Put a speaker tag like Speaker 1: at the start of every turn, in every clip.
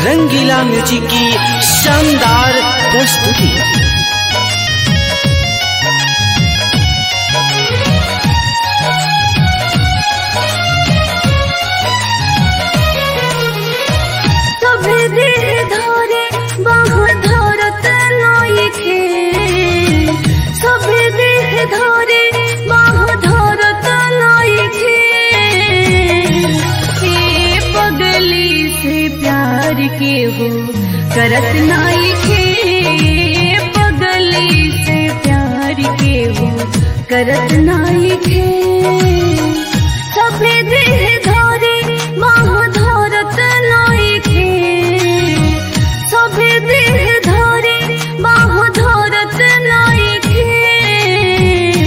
Speaker 1: रंगीला music की शानदार प्रस्तुति।
Speaker 2: करत नाई खे पगली से प्यार के हो करत नाई खे सभे देह धोरे बाह धोरत नाई खे सभे देह धोरे बाह धोरत नाई खे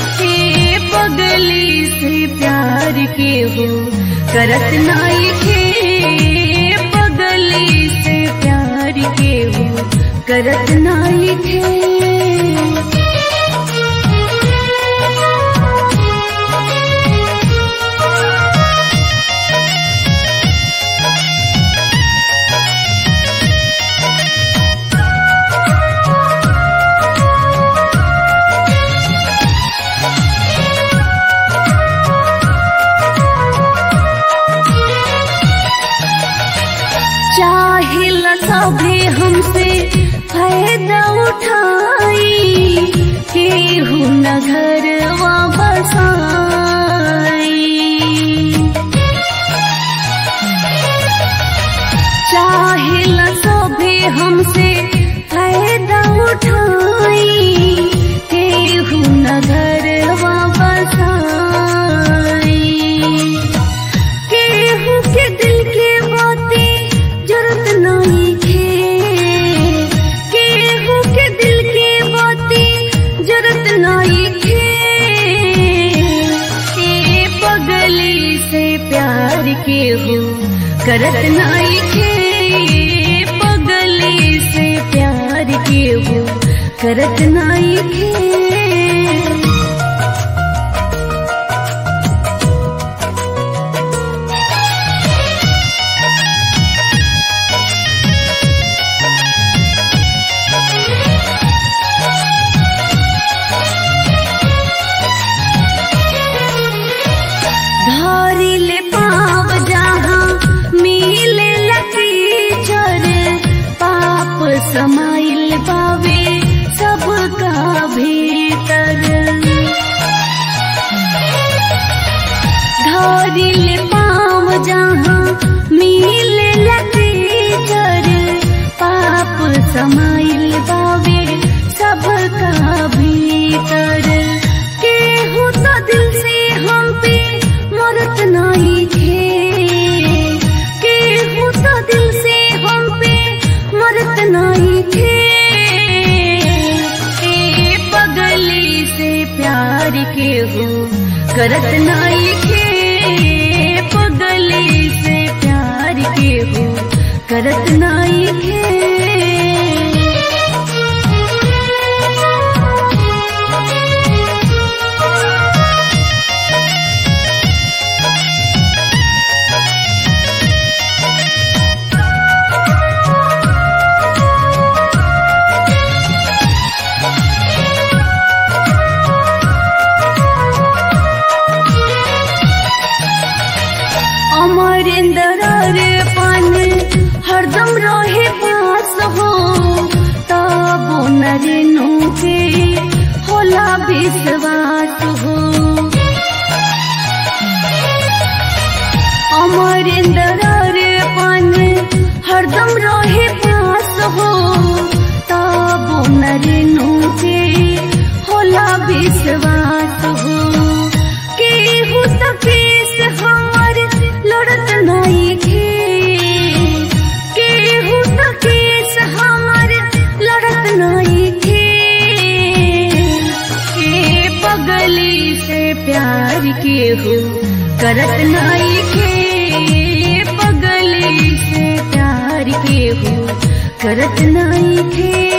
Speaker 2: पगली से प्यार के हो करत नाई खे करत नाई खे। चाहिल सभे हमसे फायदा उठाई केहू न घरवा बसाई चाहिल सभे हमसे फायदा उठाई केहू न घरवा बसाई केहू के दिल के बातें जरूरत नहीं खे केहू के दिल के बातें जरूरत नहीं खे पगली से प्यार के हो करत नहीं खे पगली से प्यार के हो करत नहीं खे। समाइल बावे सबका भीतर धारिल पाँव जहाँ मिले लतीचर पाप समाइल बावे सबका भीतर केहू तो दिल से हम पे मरत नहीं खे केहू तो दिल से हम पे मरत नहीं खे पगली से प्यार के हो करत नहीं खे पगली से प्यार के हो करत नहीं खे। हरदम रहे पास हो तब नरेनु के होला विश्वास हो अमरेंद्र रे पन हरदम रहे पास हो तब नरेनु के होला विश्वास हो केहू तो केस हमार लड़त नहीं खे केस हमार लड़त नहीं खे पगली से प्यार के हो करत नहीं खे पगली से प्यार के हो करत नहीं खे।